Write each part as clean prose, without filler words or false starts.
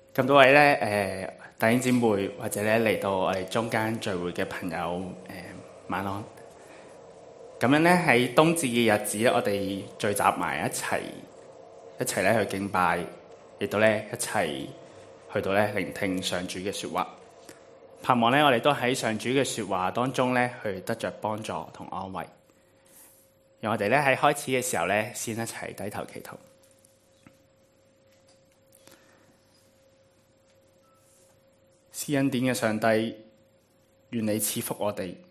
咁多位咧弟兄姊妹或者咧嚟到我哋中間聚會嘅朋友晚安。咁樣咧喺冬至嘅日子咧，我哋聚集埋一齊咧去敬拜，亦都咧一齊去到咧聆聽上主嘅說話。盼望咧我哋都喺上主嘅說話當中咧去得着幫助同安慰。讓我哋咧喺開始嘅時候咧先一齊低頭祈禱。施恩典嘅上帝，願你賜福我哋，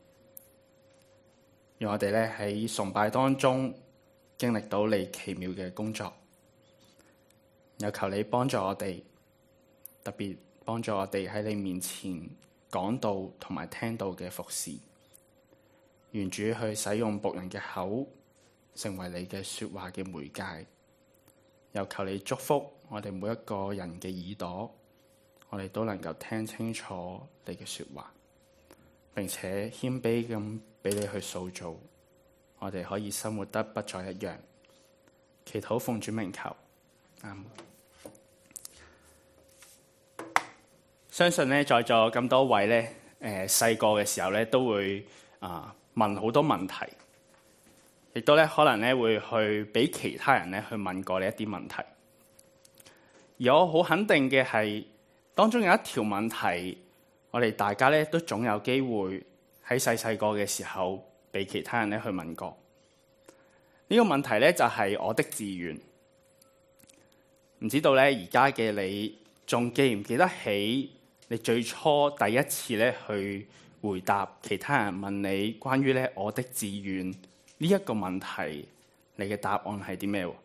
讓我哋咧喺崇拜當中經歷到你奇妙嘅工作。又求你幫助我哋，特別幫助我哋喺你面前講道同埋聽道嘅服侍。願主去使用僕人嘅口，成為你嘅說話嘅媒介。又求你祝福我哋每一個人嘅耳朵，我哋都能夠聽清楚你嘅說話，並且謙卑咁俾你去塑造，我哋可以生活得不再一樣。祈禱奉主名求，阿們。相信咧在座咁多位咧，細個嘅時候咧都會問好多問題，亦都咧可能咧會去俾其他人咧去問過你一啲問題。而我好肯定嘅係，當中有一條問題，我哋大家咧都總有機會喺細個嘅時候俾其他人咧去問過。呢個問題咧就係我的志願。唔知道咧而家嘅你仲記唔記得起你最初第一次咧去回答其他人問你關於咧我的志願呢一個問題，你嘅答案係啲咩？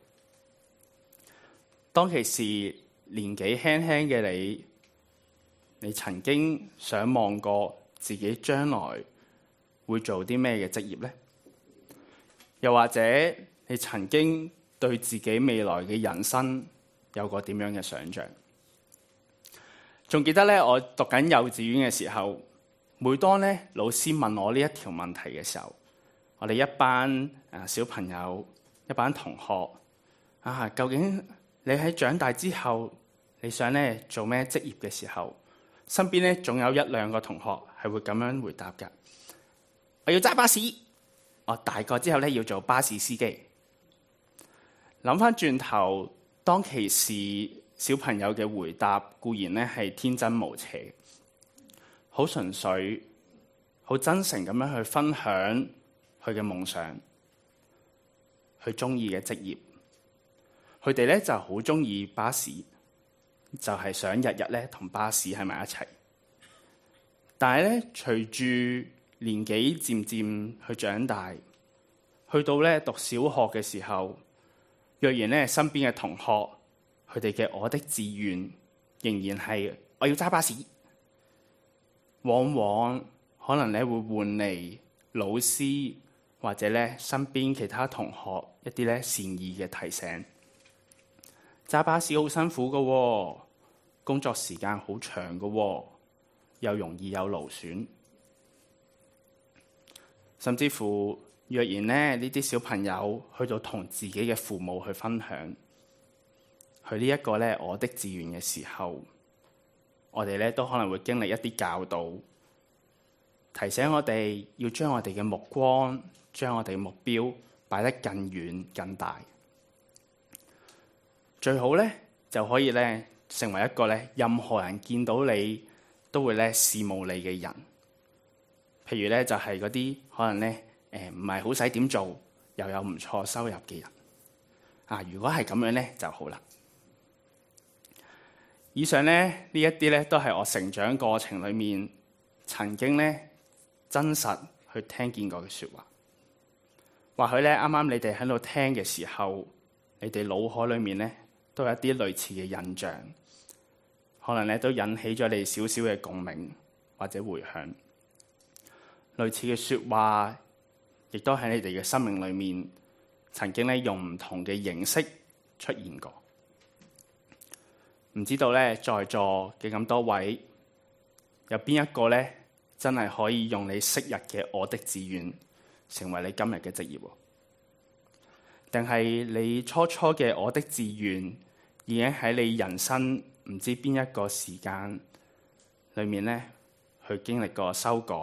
當其時年紀輕輕嘅你曾經想望過自己將來會做啲咩嘅職業呢？又或者你曾經對自己未來嘅人生有過點樣嘅想像？仲記得咧，我讀緊幼稚園嘅時候，每當咧老師問我呢一條問題嘅時候，我哋一班小朋友、一班同學究竟你喺長大之後你想咧做咩職業嘅時候，身邊咧總有一兩個同學係會咁樣回答㗎。我要揸巴士，我大個之後咧要做巴士司機。諗翻轉頭，當其時小朋友嘅回答固然咧係天真無邪，好純粹、好真誠咁樣去分享佢嘅夢想，佢中意嘅職業。佢哋咧就好中意巴士，就係想日日咧同巴士喺埋一齊。但係咧，隨住年紀漸漸去長大，去到咧讀小學嘅時候，若然咧身邊嘅同學，佢哋嘅我的志願仍然係我要揸巴士，往往可能咧會換嚟老師或者咧身邊其他同學一啲咧善意嘅提醒。揸巴士好辛苦㗎，工作時間好長㗎，又容易有勞損。甚至乎若然咧呢啲小朋友去到同自己嘅父母去分享佢呢一個咧我的志願嘅時候，我哋咧都可能會經歷一啲教導，提醒我哋要將我哋嘅目光、將我哋嘅目標擺得更遠更大。最好咧就可以咧成為一個咧任何人見到你都會咧羨慕你嘅人。譬如咧就係嗰啲可能咧唔係好使點做又有唔錯收入嘅人。如果係咁樣咧就好啦。以上咧呢一啲咧都係我成長過程裏面曾經咧真實去聽見過嘅說話。或許咧啱啱你哋喺度聽嘅時候，你哋腦海裏面咧都有一啲類似嘅印象，可能咧都引起咗你少少嘅共鳴或者回響。類似嘅說話，亦都喺你哋嘅生命裏面曾經咧用唔同嘅形式出現過。唔知道咧，在座嘅咁多位，有邊一個咧真係可以用你昔日嘅我的志願成為你今日嘅職業？定係你初初嘅我的志願已經喺你人生唔知邊一個時間裏面咧去經歷過修改。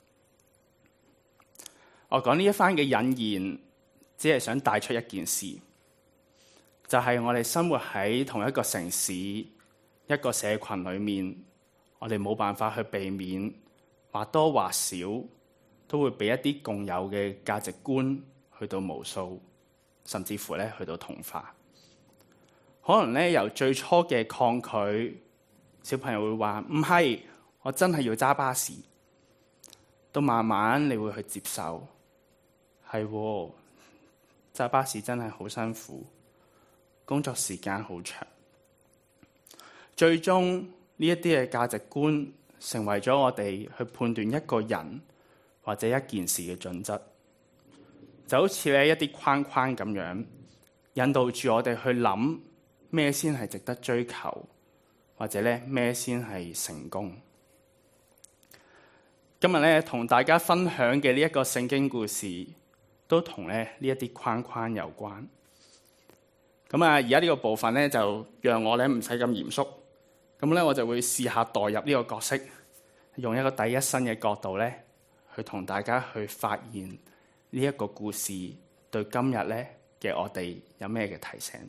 我講呢一番嘅引言，只係想帶出一件事，就係我哋生活喺同一個城市、一個社群裏面，我哋冇辦法去避免或多或少都會俾一啲共有嘅價值觀去到無數，甚至乎咧去到同化。可能咧由最初嘅抗拒，小朋友會話唔係，我真係要揸巴士，到慢慢你會去接受，係揸巴士真係好辛苦，工作時間好長。最終呢一啲嘅價值觀成為咗我哋去判斷一個人或者一件事嘅準則，就好似咧一啲框框咁樣，引導住我哋去諗咩先係值得追求，或者咧咩先係成功。今日咧同大家分享嘅呢一個聖經故事，都同咧呢一啲框框有關。咁而家呢個部分咧就讓我咧唔使咁嚴肅，咁咧我就會試下代入呢個角色，用一個第一身嘅角度咧去同大家去發現呢一個故事對今日咧嘅我哋有咩嘅提醒。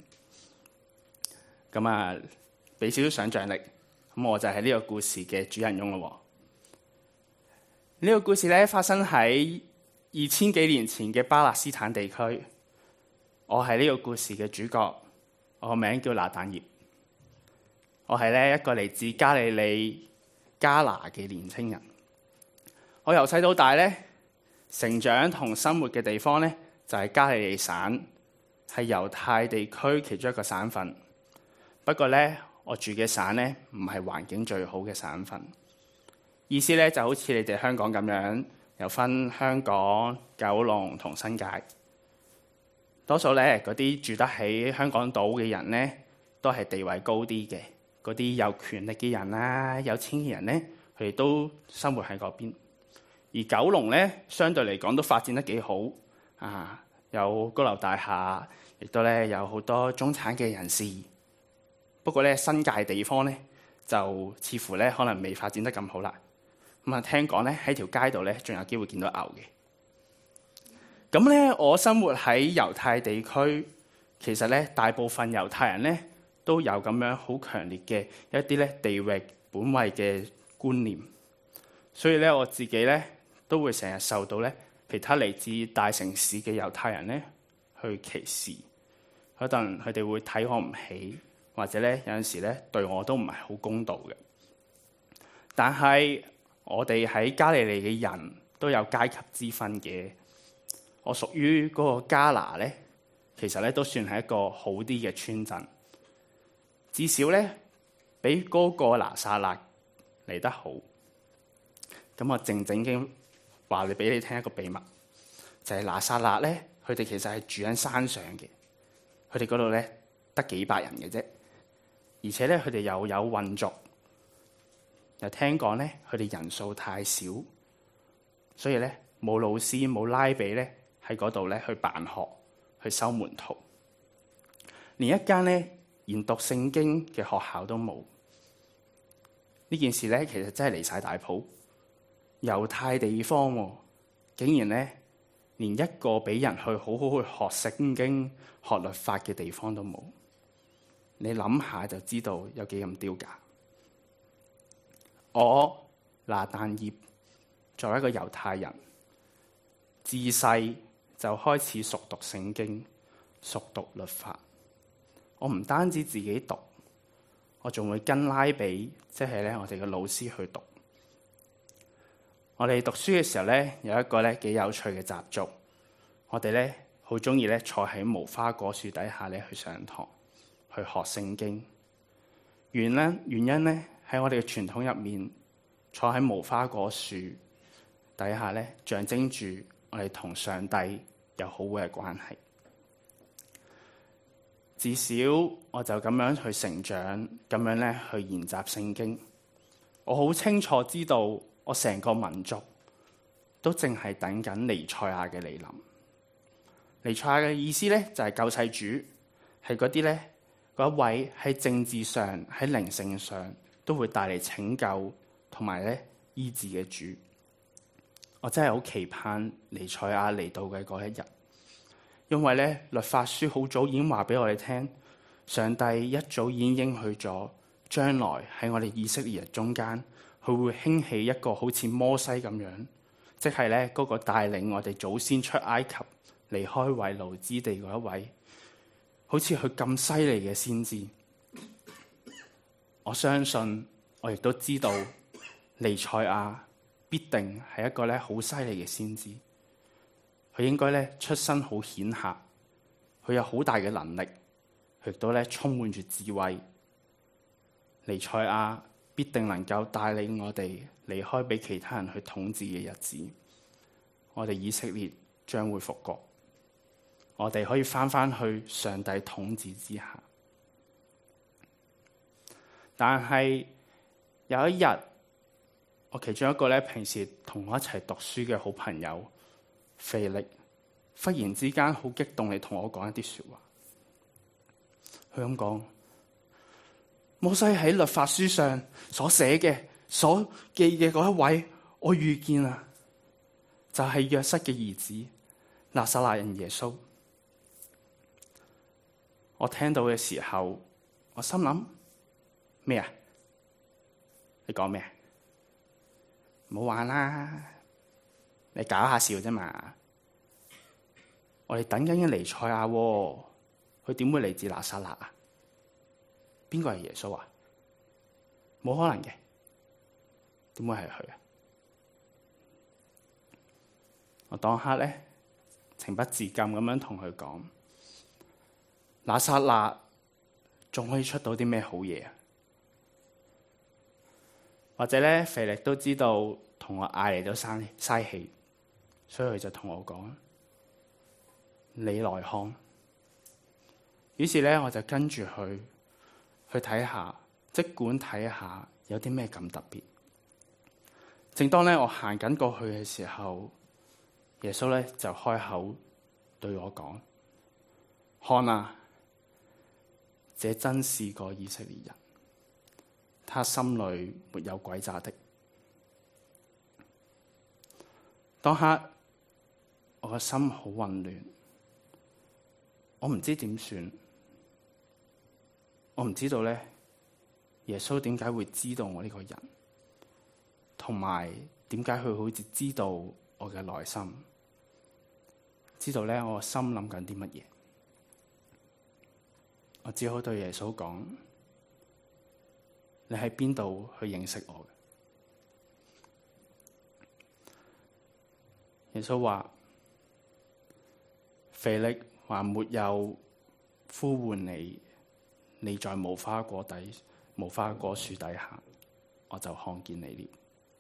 咁俾少少想像力，咁我就係呢個故事嘅主人翁咯。呢個故事咧發生喺2000幾年前嘅巴勒斯坦地區。我係呢個故事嘅主角，我個名叫拿但業。我係咧一個嚟自加利利加拿嘅年青人。我由細到大咧成長同生活嘅地方咧就係加利利省，係猶太地區其中一個省份。不過咧，我住嘅省咧唔係環境最好嘅省份。意思咧就好似你哋香港咁樣，有分香港、九龍同新界。多數咧嗰啲住得喺香港島嘅人咧，都係地位高啲嘅。嗰啲有權力嘅人啦、有錢嘅人咧，佢哋都生活喺嗰邊。而九龍咧，相對嚟講都發展得幾好啊，有高樓大廈，亦都咧有好多中產嘅人士。不過咧，新界地方咧就似乎咧可能未發展得咁好啦。咁聽講咧喺條街度咧仲有機會見到牛嘅。咁咧，我生活喺猶太地區，其實咧大部分猶太人咧都有咁樣好強烈嘅一啲咧地域本位嘅觀念，所以咧我自己咧都會成日受到咧其他嚟自大城市嘅猶太人咧去歧視，可能佢哋會睇我唔起，或者咧有陣時咧對我都唔係好公道嘅。但係我哋喺加利利嘅人都有階級之分嘅。我屬於嗰個加拿咧，其實咧都算係一個好啲嘅村鎮，至少咧比嗰個拿撒勒嚟得好。咁我靜靜經話俾你聽一個秘密，就係拿撒勒咧，佢哋其實係住喺山上嘅，佢哋嗰度咧得幾百人嘅啫，而且咧佢哋又有混族，又聽講咧佢哋人數太少，所以咧冇老師冇拉比咧喺嗰度咧去辦學去收門徒，連一間咧研讀聖經嘅學校都冇。呢件事咧其實真係離晒大譜。猶太地方竟然咧連一個俾人去好好去學聖經學律法嘅地方都冇，你諗下就知道有幾咁丟架。我拿但業作為一個猶太人，自細就開始熟讀聖經、熟讀律法。我唔單止自己讀，我仲會跟拉比，即係咧我哋嘅老師去讀。我哋讀書嘅時候咧，有一個咧幾有趣嘅習俗，我哋咧好中意咧坐喺無花果樹底下咧去上堂，去學聖經。原因咧喺我哋嘅傳統入面，坐喺無花果樹底下咧，象徵住我哋同上帝有好嘅關係。至少我就咁樣去成長，咁樣咧去研習聖經。我好清楚知道，我成個民族都淨係等緊彌賽亞嘅嚟臨。彌賽亞嘅意思咧就係救世主，係嗰啲咧嗰一位喺政治上、喺靈性上都會帶嚟拯救同埋咧醫治嘅主。我真係好期盼彌賽亞嚟到嘅嗰一日，因為咧律法書好早已經話俾我哋聽，上帝一早已經應許咗，將來喺我哋以色列人中間，佢會興起一個好似摩西咁樣，即係咧嗰個帶領我哋祖先出埃及、離開為奴之地嗰一位，好似佢咁犀利嘅先知。我相信，我亦都知道彌賽亞必定係一個咧好犀利嘅先知。佢應該咧出身好顯赫，佢有好大嘅能力，佢亦都咧充滿住智慧。彌賽亞必定能夠帶領我哋離開俾其他人去統治嘅日子，我哋以色列將會復國，我哋可以翻去上帝統治之下。但係有一日，我其中一個咧平時同我一齊讀書嘅好朋友腓力，忽然之間好激動地同我講一啲說話。佢咁講：摩西喺律法書上所寫嘅、所記嘅嗰一位，我遇見啦，就係約瑟嘅兒子拿撒勒人耶穌。我聽到嘅時候，我心諗咩啊？你講咩？唔好玩啦，你搞下笑啫嘛。我哋等緊嘅彌賽亞，佢點會嚟自拿撒勒啊？邊個係耶穌啊？冇可能嘅，點會係佢啊？我當刻咧情不自禁咁樣同佢講：拿撒勒仲可以出到啲咩好嘢啊？或者咧，腓力都知道同我嗌嚟都嘥氣，所以佢就同我講：你來看。於是咧，我就跟住去睇下，即管睇下有啲咩咁特別。正當咧我行緊過去嘅時候，耶穌咧就開口對我講：看啊，這真是個以色列人，他心裏沒有詭詐的。當刻我個心好混亂，我唔知點算，我唔知道咧耶穌點解會知道我呢個人，同埋點解佢好似知道我嘅內心，知道咧我個心諗緊啲乜嘢。我只好對耶穌講：你喺邊度去認識我嘅？耶穌話：腓力還沒有呼喚你，你在無花果樹底下，我就看見你了。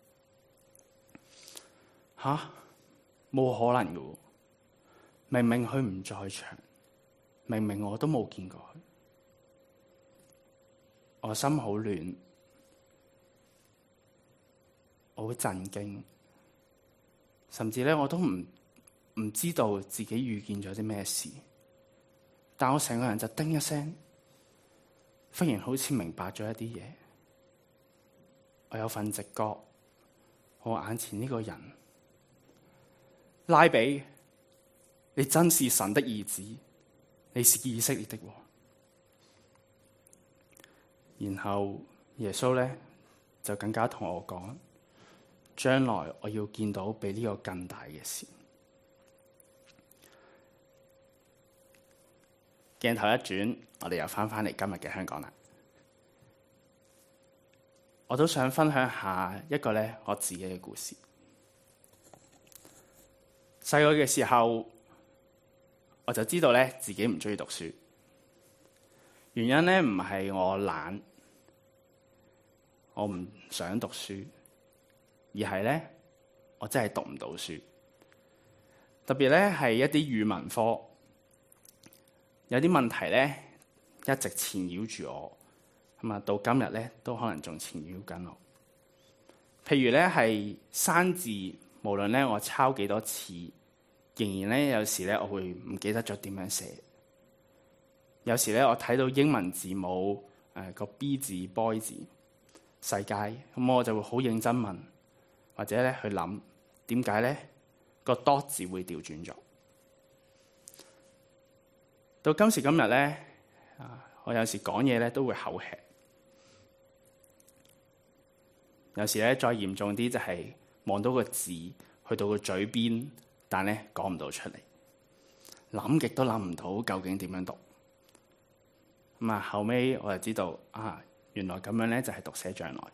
吓，冇可能嘅，明明佢唔在場，明明我都冇見過佢。我心好亂，我好震驚，甚至咧我都唔知道自己遇見咗啲咩事，但我成個人就叮一聲，忽然好似明白咗一啲嘢。我有份直覺，我眼前呢個人，拉比，你真是神的兒子，你是以色列的王。然後耶穌咧就更加同我講，將來我要見到比呢個更大嘅事。鏡頭一轉，我哋又翻嚟今日嘅香港啦。我都想分享下一個咧我自己嘅故事。細個嘅時候，我就知道咧自己唔中意讀書。原因咧唔係我懶，我唔想讀書，而係咧我真係讀唔到書。特別咧係一啲語文科，有啲問題咧一直纏繞住我，咁啊到今日咧都可能仲纏繞緊我。譬如咧係生字，無論咧我抄幾多次，仍然咧有時咧我會唔記得咗點樣寫。 有時咧我睇到英文字母個 B 字 boy 字世界，咁我就會好認真問，或者咧去諗點解咧個 dot 字會調轉咗。到今時今日咧，我有時講嘢咧都會口吃，有時咧再嚴重啲就係望到個字去到個嘴邊，但咧講唔到出嚟，諗極都諗唔到究竟點樣讀。咁啊，後尾我就知道原來咁樣咧就係讀寫障礙。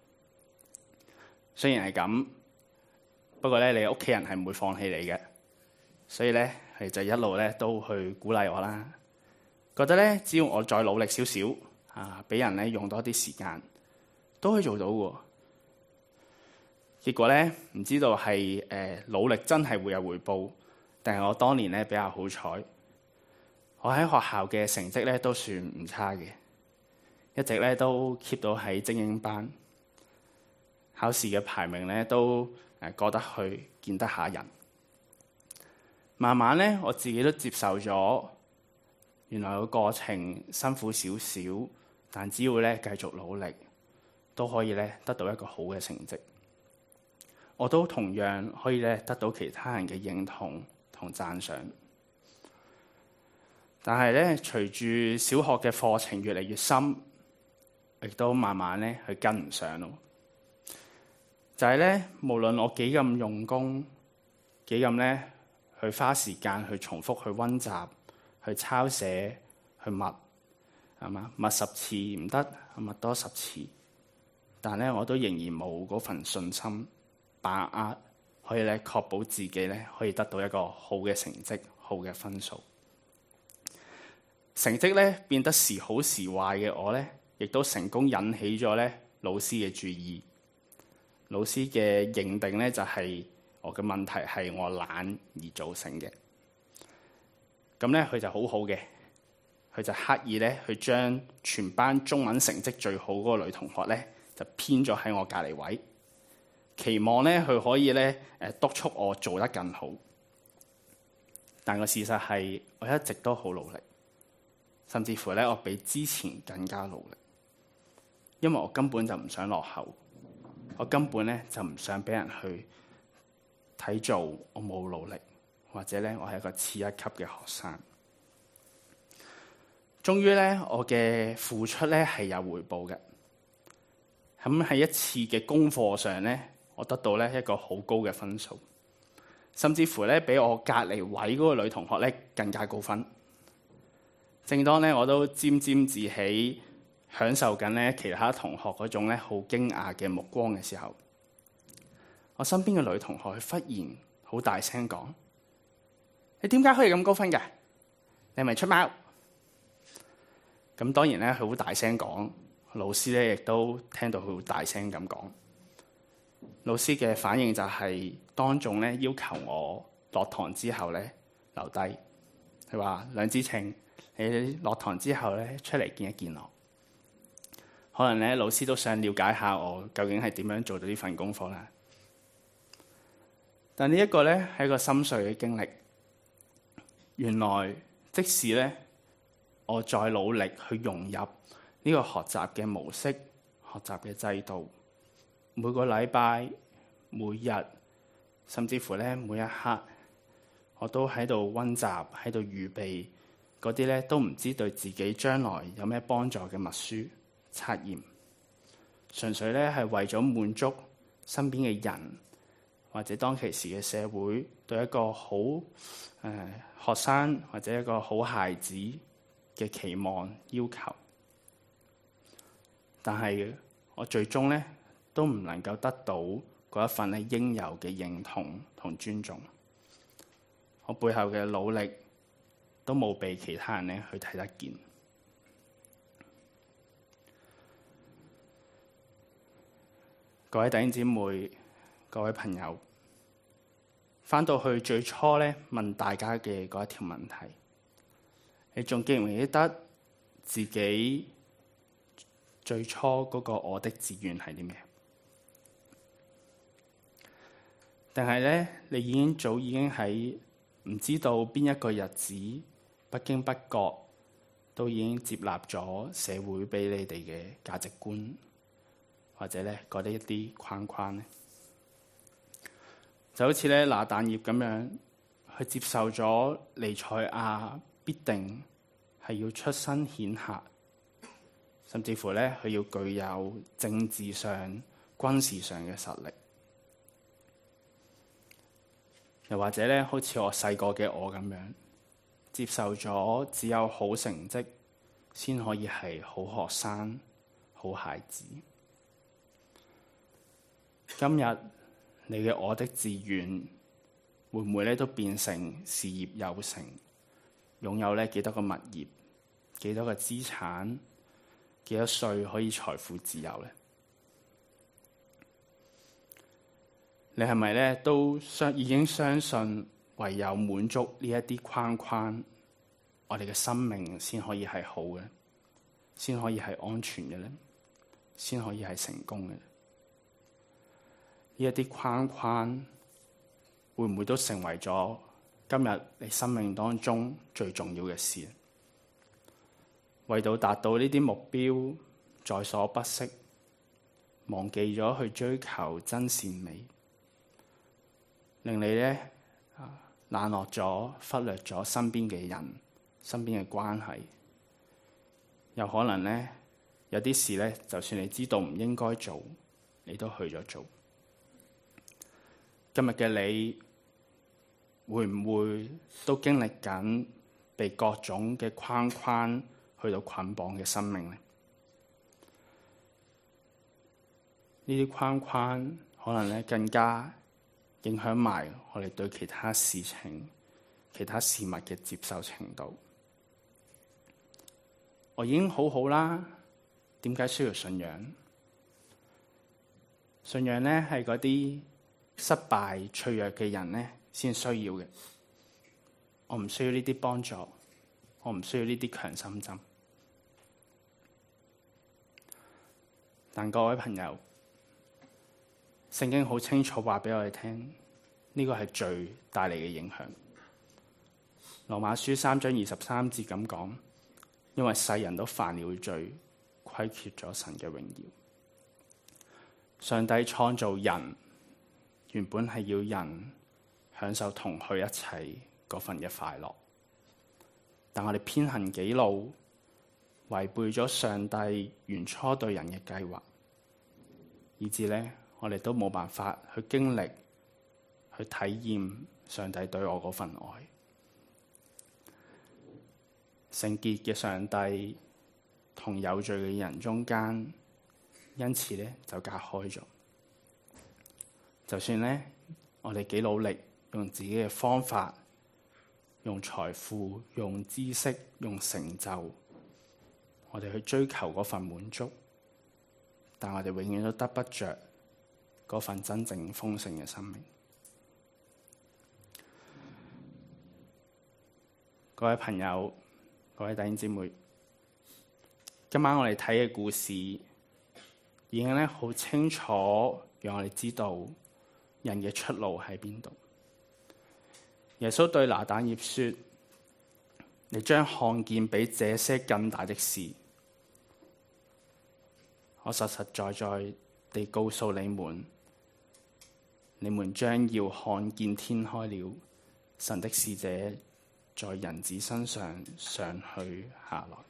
雖然係咁，不過咧你屋企人係唔會放棄你嘅，所以咧佢就一路咧都去鼓勵我啦。覺得咧只要我再努力少少，俾人咧用多啲時間，都可以做到嘅。結果咧唔知道係努力真係會有回報，但係我當年咧比較好彩，我喺學校嘅成績咧都算唔差嘅，一直咧都 keep 到喺精英班，考試嘅排名咧都過得去，見得下人。慢慢咧我自己都接受咗，原來個過程辛苦少少，但只要咧繼續努力，都可以咧得到一個好嘅成績。我都同樣可以咧得到其他人嘅認同同讚賞。但係咧，隨住小學嘅課程越嚟越深，亦都慢慢咧去跟唔上咯。就係咧，無論我幾咁用功，幾咁咧去花時間去重複去溫習、去抄寫、去默，係嘛？默10次唔得，默多10次。但咧，我都仍然冇嗰份信心，把握可以咧確保自己咧可以得到一個好嘅成績、好嘅分數。成績咧變得時好時壞嘅我咧，亦都成功引起咗咧老師嘅注意。老師嘅認定咧就係我嘅問題係我懶而造成嘅。咁咧佢就好好嘅，佢就刻意咧去將全班中文成績最好嗰個女同學咧就編咗喺我隔離位，期望咧佢可以咧督促我做得更好。但個事實係我一直都好努力。甚至乎咧，我比之前更加努力，因為我根本就唔想落後，我根本咧就唔想俾人去睇做我冇努力，或者咧我係一個次一級嘅學生。終於咧，我嘅付出咧係有回報嘅。咁喺一次嘅功課上咧，我得到咧一個好高嘅分數，甚至乎咧比我隔離位嗰個女同學咧更加高分。正當咧我都沾沾自喜，享受緊咧其他同學嗰種咧好驚訝嘅目光嘅時候，我身邊嘅女同學佢忽然好大聲講：你點解可以咁高分嘅？你係咪出貓？咁當然咧佢好大聲講，老師咧亦都聽到佢好大聲咁講。老師嘅反應就係當眾咧要求我落堂之後咧留低。佢話：梁子晴，你落堂之後咧出嚟見一見我。可能咧老師都想了解下我究竟係點樣做到呢份功課啦。但呢一個咧係一個心碎嘅經歷。原來即使咧我再努力去融入呢個學習嘅模式、學習嘅制度，每個禮拜、每日，甚至乎咧每一刻，我都喺度溫習、喺度預備嗰啲咧都唔知對自己將來有咩幫助嘅默書測驗，純粹咧係為咗滿足身邊嘅人，或者當其時嘅社會對一個好學生或者一個好孩子嘅期望要求。但係我最終咧都唔能夠得到嗰一份咧應有嘅認同同尊重。我背後嘅努力都冇被其他人咧去睇得見。各位弟兄姊妹、各位朋友，返到去最初咧問大家嘅嗰一條問題，你仲記唔記得自己最初嗰個我的志願係啲咩？定係咧你已經喺唔知道邊一個日子，不經不覺都已經接納咗社會俾你哋嘅價值觀，或者咧嗰啲一啲框框咧，就好似咧拿但業咁樣，去接受咗彌賽亞必定係要出身顯赫，甚至乎咧佢要具有政治上、軍事上嘅實力。又或者咧，好似我細個嘅我咁樣，接受咗只有好成績先可以係好學生、好孩子。今日你嘅我的志願會唔會咧都變成事業有成，擁有咧幾多個物業、幾多個資產、幾多歲可以財富自由咧？你係咪咧都已經相信唯有滿足呢一啲框框，我哋嘅生命先可以係好嘅，先可以係安全嘅咧，先可以係成功嘅？呢一啲框框會唔會都成為咗今日你生命當中最重要嘅事？為到達到呢啲目標，在所不惜，忘記咗去追求真善美，令你咧冷落咗、忽略咗身邊嘅人、身邊嘅關係。有可能咧，有啲事咧，就算你知道唔應該做，你都去咗做。今日嘅你會唔會都經歷緊被各種嘅框框去到捆綁嘅生命呢？呢啲框框可能咧更加影響埋我哋對其他事情、其他事物嘅接受程度。我已經好好啦，點解需要信仰？信仰咧係嗰啲失敗、脆弱嘅人咧先需要嘅。我唔需要呢啲幫助，我唔需要呢啲強心針。但各位朋友，聖經好清楚話俾我哋聽，呢個係罪帶嚟嘅影響。羅馬書3章23節咁講，因為世人都犯了罪，虧缺咗神嘅榮耀。上帝創造人，原本係要人享受同佢一齊嗰份嘅快樂，但我哋偏行己路，違背咗上帝原初對人嘅計劃，以致咧我哋都冇辦法去經歷、去體驗上帝對我嗰份愛。聖潔嘅上帝同有罪嘅人中間，因此咧就隔開咗。就算咧我哋幾努力，用自己嘅方法、用財富、用知識、用成就，我哋去追求嗰份滿足，但我哋永遠都得不着嗰份真正豐盛嘅生命。各位朋友，各位弟兄姊妹，今晚我哋睇嘅故事已經咧好清楚，讓我哋知道人嘅出路喺邊度。耶穌對拿但業說：你將看見比這些更大的事。我實實在在地告訴你們，你們將要看見天開了，神的使者在人子身上上去下來。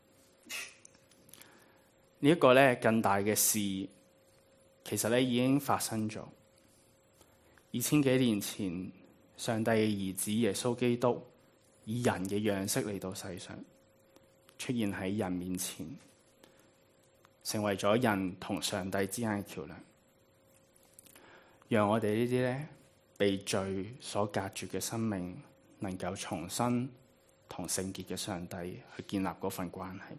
呢一個咧更大嘅事，其實咧已經發生咗。2000幾年前，上帝嘅兒子耶穌基督以人嘅樣式嚟到世上，出現喺人面前，成為咗人同上帝之間嘅橋梁，讓我哋呢啲咧被罪所隔絕嘅生命，能夠重新同聖潔嘅上帝去建立嗰份關係。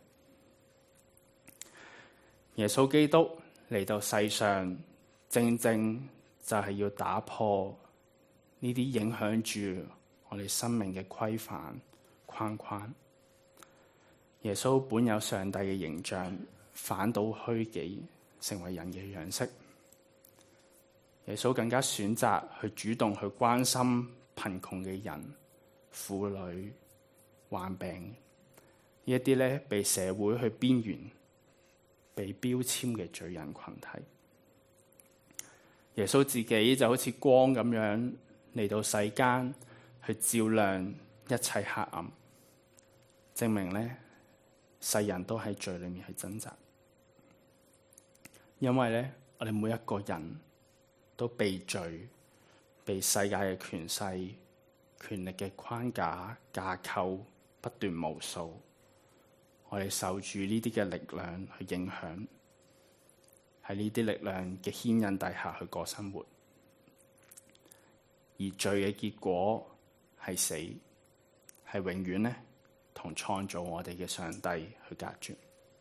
耶穌基督嚟到世上，正正就係要打破呢啲影響住我哋生命嘅規範框框。耶穌本有上帝嘅形象，反倒虛己，成為人嘅樣式。耶穌更加選擇去主動去關心貧窮嘅人、婦女、患病， 一啲咧被社會去邊緣、被標籤嘅罪人群體。耶穌自己就好似光咁樣嚟到世間，去照亮一切黑暗，證明咧世人都喺罪裏面去掙扎。因為咧，我哋每一個人都被罪、被世界嘅權勢、權力嘅框架架構不斷無數，我哋受住呢啲嘅力量去影響，喺呢啲力量嘅牽引底下去過生活，而罪嘅結果係死，係永遠咧同創造我哋嘅上帝去隔絕。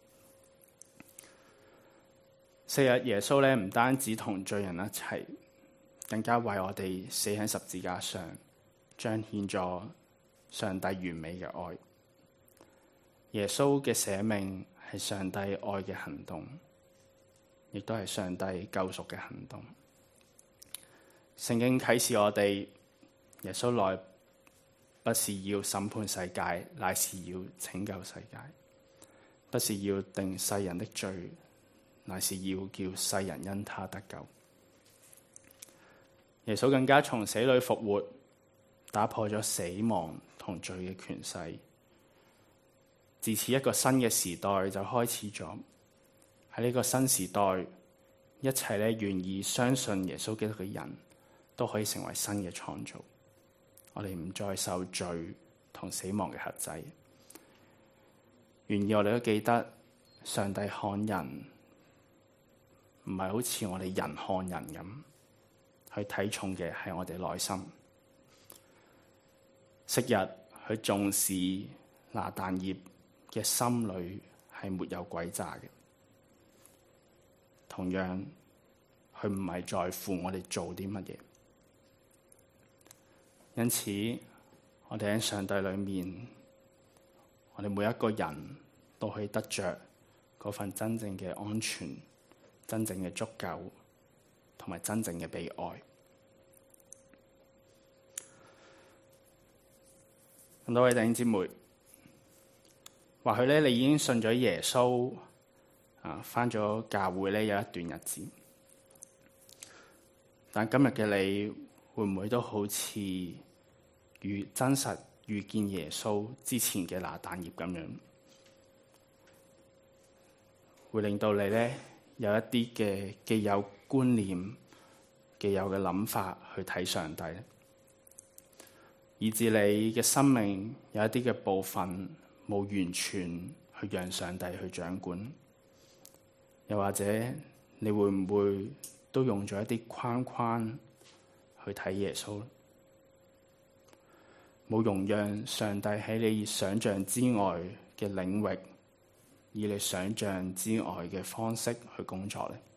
昔日耶穌咧唔單止同罪人一齊，更加為我哋死喺十字架上，彰顯咗上帝完美嘅愛。耶穌嘅捨命係上帝愛嘅行動，亦都係上帝救贖嘅行動。聖經啟示我哋，耶穌來不是要審判世界，乃是要拯救世界；不是要定世人的罪，乃是要叫世人因他得救。耶穌更加從死裏復活，打破咗死亡同罪嘅權勢。自此一個新嘅時代就開始咗。喺呢個新時代，一切咧願意相信耶穌基督嘅人都可以成為新嘅創造。我哋唔再受罪同死亡嘅轄制。願意我哋都記得，上帝看人唔係好似我哋人看人咁，去睇重嘅係我哋內心。昔日去重視拿但業嘅心裏係沒有詭詐嘅，同樣佢唔係在乎我哋做啲乜嘢。因此，我哋喺上帝裏面，我哋每一個人都可以得着嗰份真正嘅安全、真正嘅足夠，同埋真正嘅被愛。咁多位弟兄姊妹，或許咧你已經信咗耶穌，返咗教會咧有一段日子，但今日嘅你會唔會都好似真實遇見耶穌之前嘅拿但業咁樣，會令到你咧有一啲嘅既有觀念、既有嘅諗法去睇上帝咧，以致你嘅生命有一啲嘅部分冇完全去讓上帝去掌管，又或者你會唔會都用咗一啲框框去睇耶穌？冇容讓上帝喺你想象之外嘅領域，以你想象之外嘅方式去工作咧。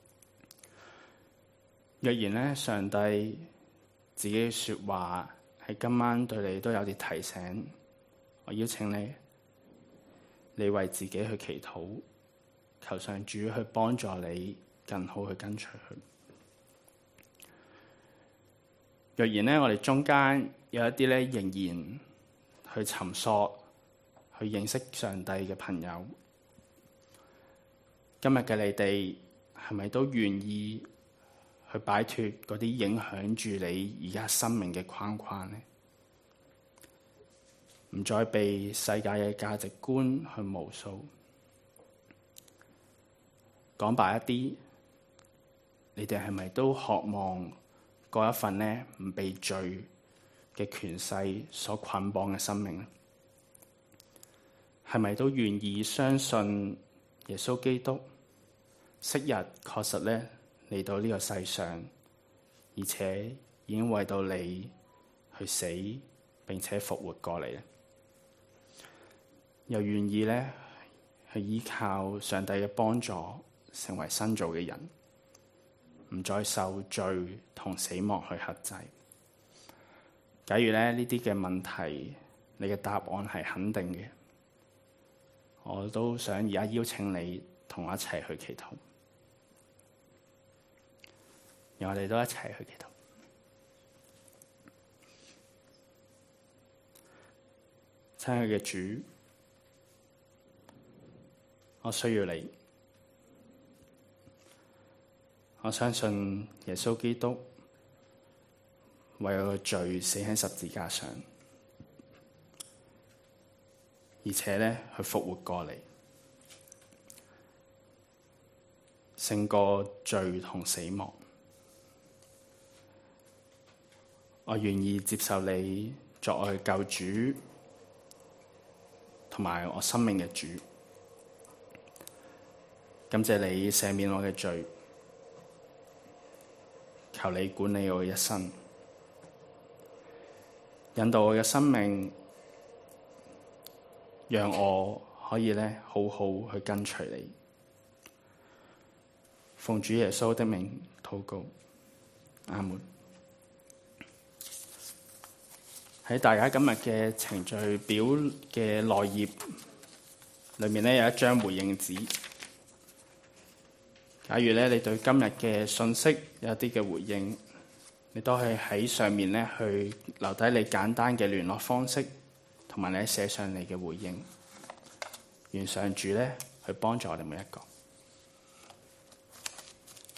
若然咧，上帝自己嘅說話喺今晚對你都有啲提醒，我邀請你為自己去祈禱，求上主去幫助你更好去跟隨佢。若然咧，我哋中間有一啲咧仍然去尋索、去認識上帝嘅朋友，今日嘅你哋係咪都願意去擺脫嗰啲影響住你而家生命嘅框框呢？唔再被世界嘅價值觀去無數。講白一啲，你哋係咪都渴望過一份呢唔被罪嘅權勢所捆綁嘅生命呢？係咪都願意相信耶穌基督昔日確實咧嚟到呢個世上，而且已經為到你去死並且復活過嚟咧？又願意咧去依靠上帝嘅幫助，成為新造嘅人，唔再受罪同死亡去克制。假如咧呢啲嘅問題，你嘅答案係肯定嘅，我都想而家邀請你同我一齊去祈禱，讓我哋都一齊去祈禱。親愛嘅主， 我需要你。我相信耶穌基督為我嘅罪死喺十字架上，而且呢，佢復活過嚟，勝過罪同死亡。我願意接受你作我嘅救主，同埋我生命嘅主。感謝你赦免我嘅罪，求你管理我嘅一生，引導我嘅生命，讓我可以好好去跟隨你。奉主耶穌的名禱告，阿門。喺大家今日嘅程序表嘅內頁裏面有一張回應紙。假如你對今日嘅信息有一啲嘅回應，你都係喺上面去留低你簡單嘅聯絡方式，同埋你寫上你嘅回應。願上主去幫助我哋每一個。